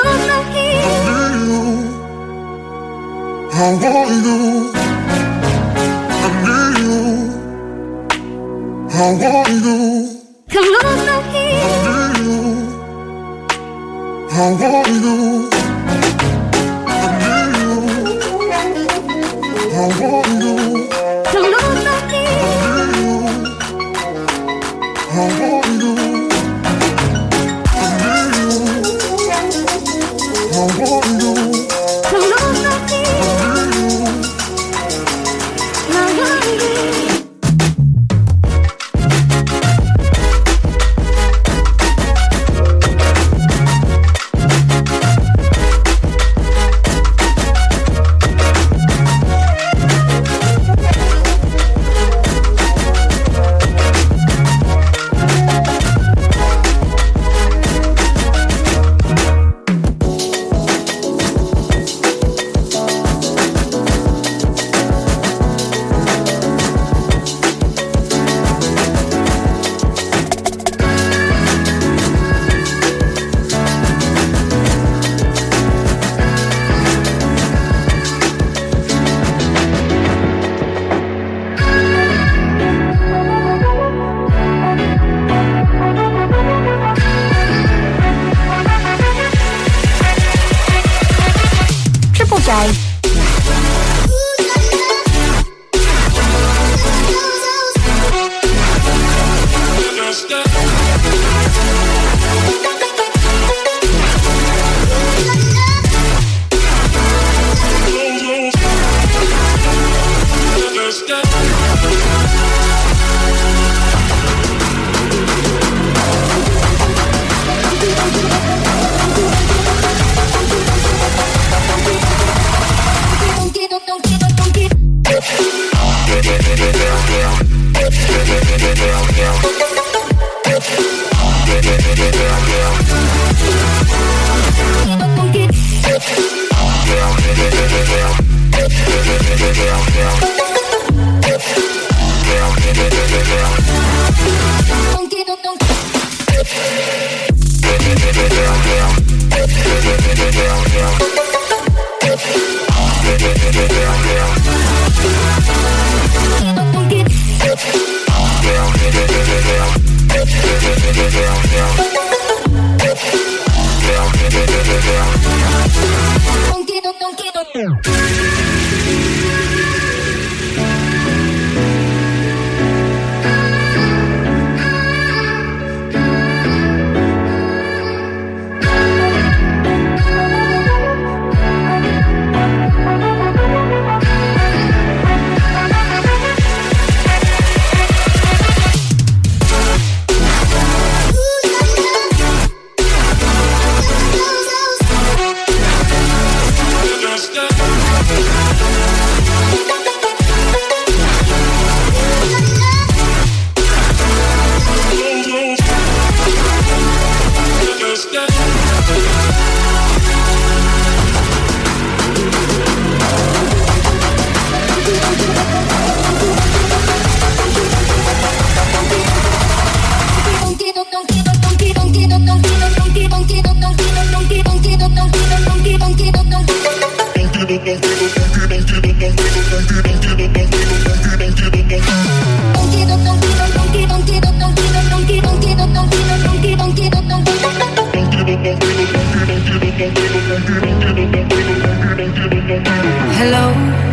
Hello,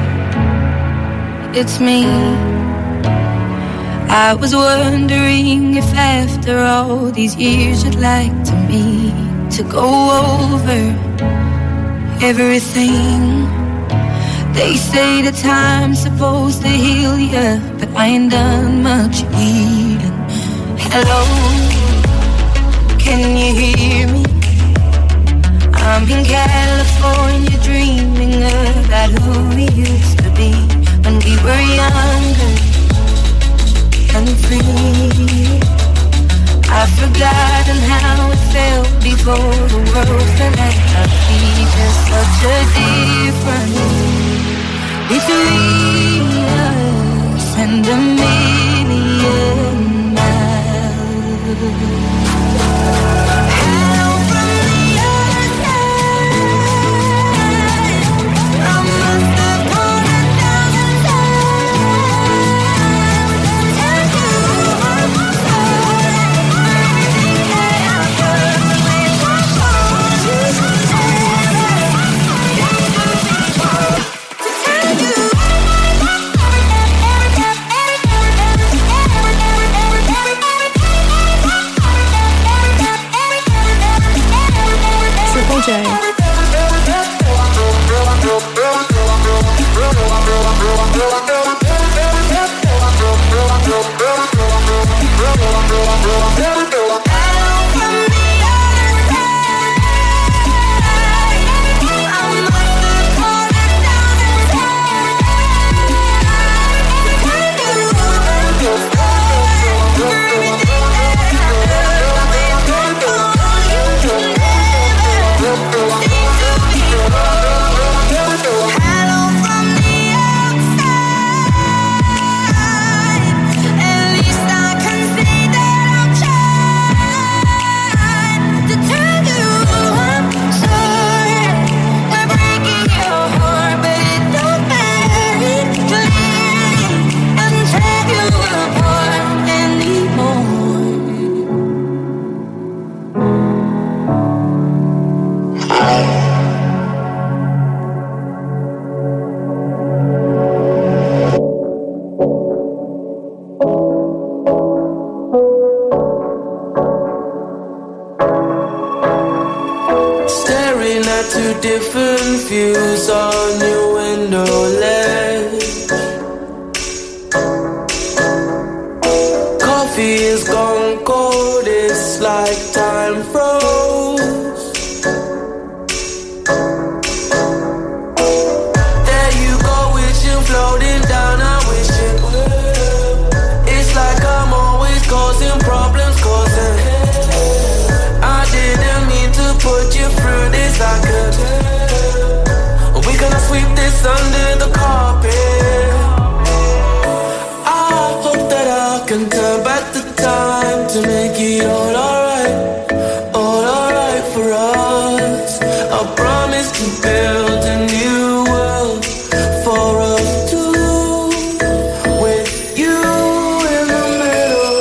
it's me. I was wondering if after all these years you'd like to meet to go over everything. They say the time's supposed to heal ya, but I ain't done much healing. Hello, can you hear me? I'm in California dreaming about who we used to be when we were younger and free. I've forgotten how it felt before the world felt like our feet. There's such a difference between us and a million miles. How from the other side at two different views on your window ledge. Coffee is gone cold, it's like time froze. There you go, wishing, floating down, I wish it would. It's like I'm always causing problems, causing. I didn't mean to put you through this, I could. We gonna sweep this under the carpet. I hope that I can turn back the time to make it all alright for us. I promise to build a new world for us two, with you in the middle.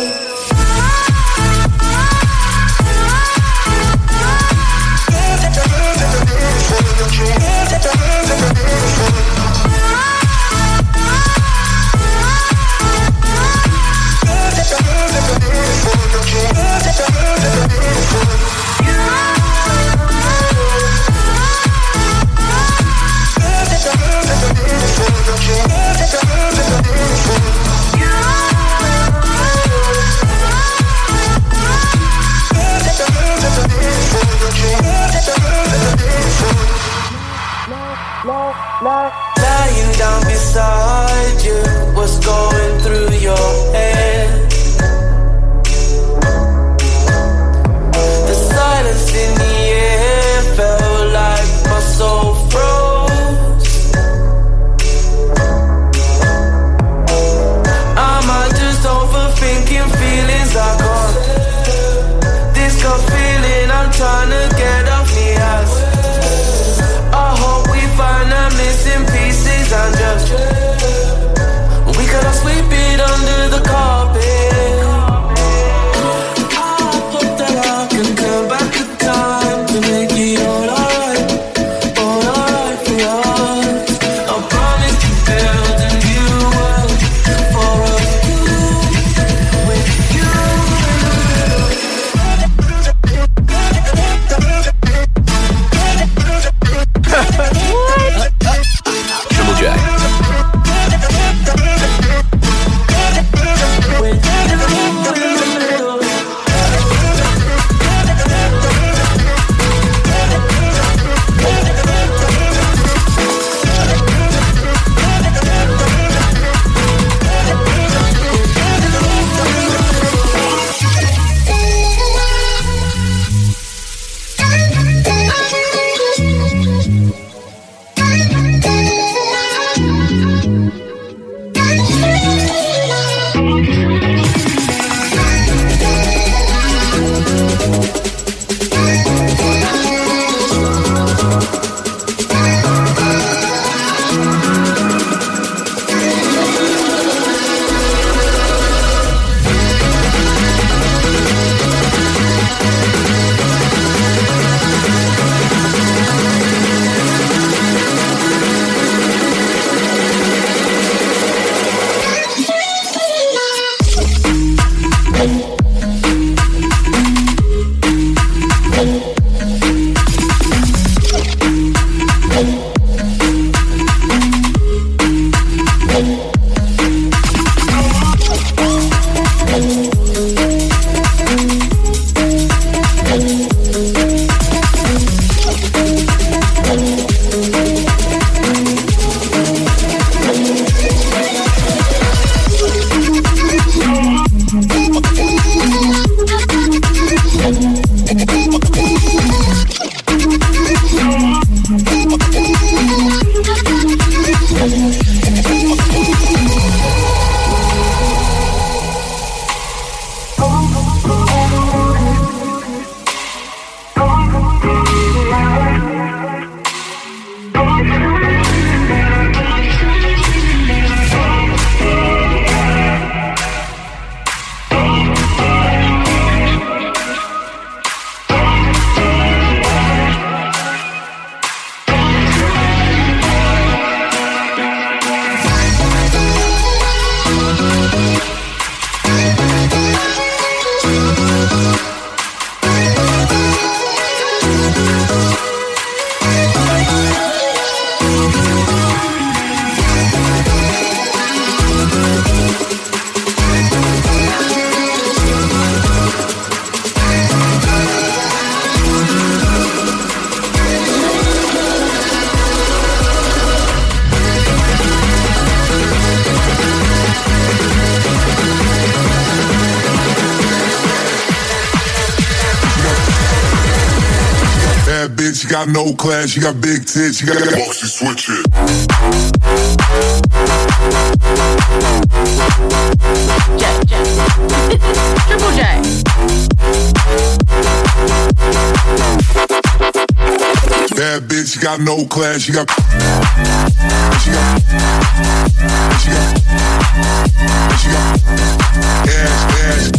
Lying down beside you, what's going through your head? The silence in the air felt like my soul froze. Am I just overthinking feelings I can't? This gut feeling I'm trying to get off me ass. I hope we find the missing pieces and just we gotta sweep it under the car. bitch, you got no class, you got big tits, you got boxy switch it. Triple J. Bad bitch, you got no class, you got ass.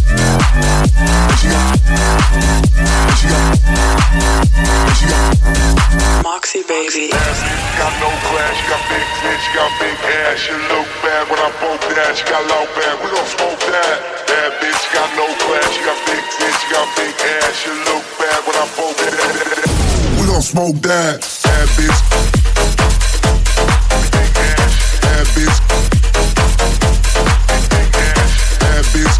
Moxie baby. Got no class, you got big tits, you got big ass. You look bad when I poke that, you got low bad, we gon' smoke that. Bad bitch, you got no class, you got big tits, you got big ass. You look bad when I poke that, we gon' smoke that. Bad bitch, big ass. Bad bitch, big ass. Bad bitch,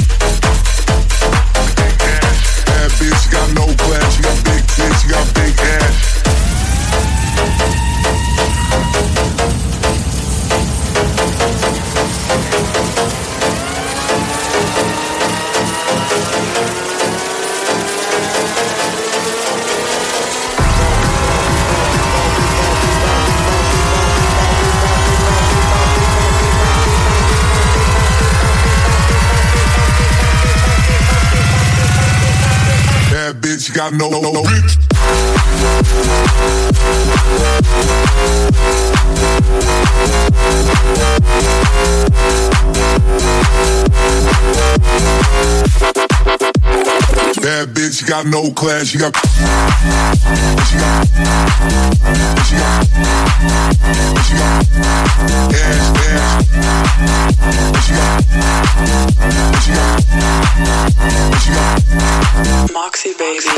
big ass. Bad bitch, you got no class, you got big tits, you got big ass. Bad bitch, you got no bitch. Bad bitch, you got no class, you got Moxie baby.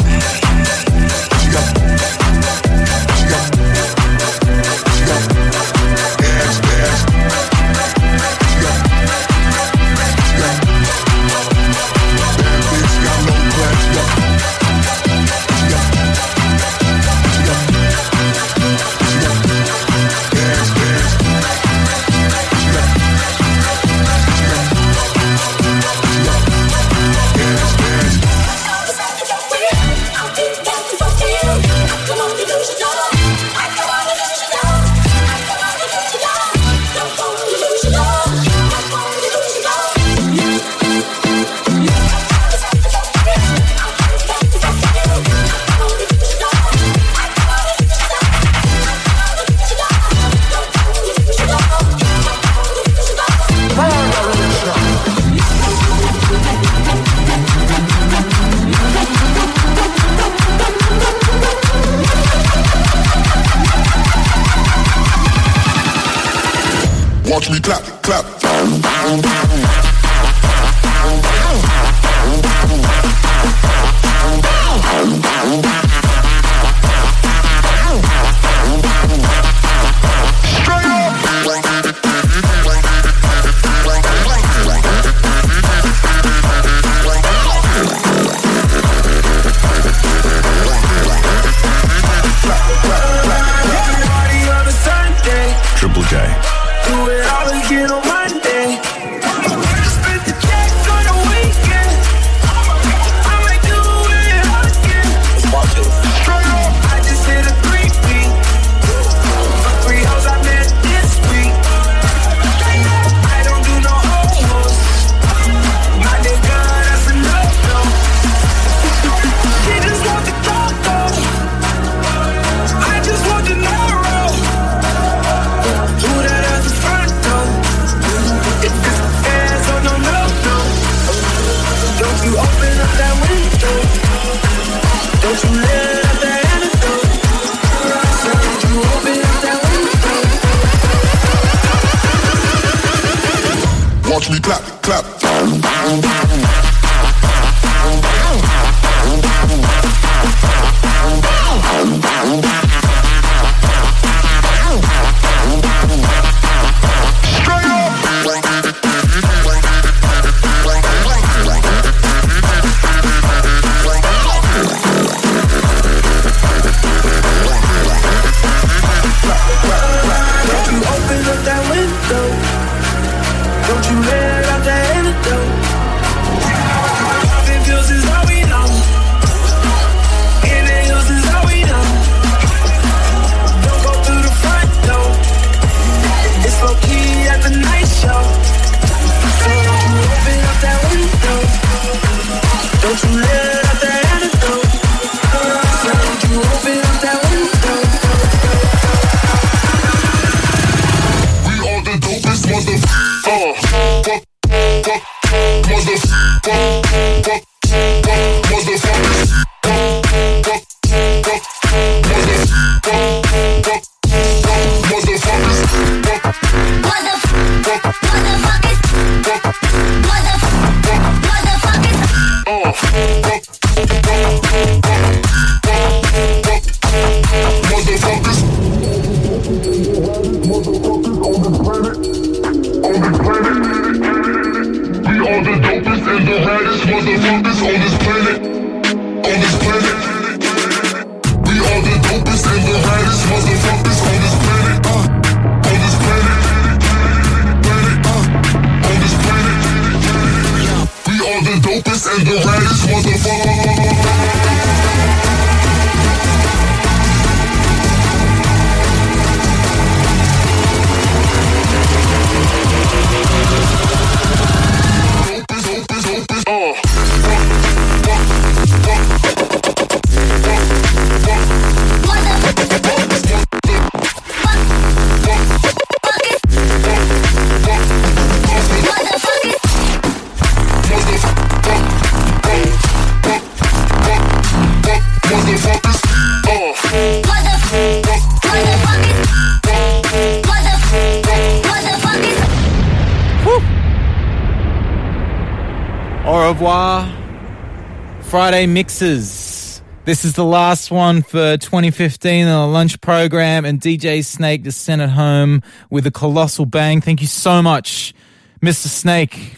Watch me clap, clap. Triple J. Do it all again on Monday. Watch me clap, clap. Don't you let out the antidote. Au revoir. Friday mixes. This is the last one for 2015 on the lunch program, and DJ Snake just sent it home with a colossal bang. Thank you so much, Mr. Snake,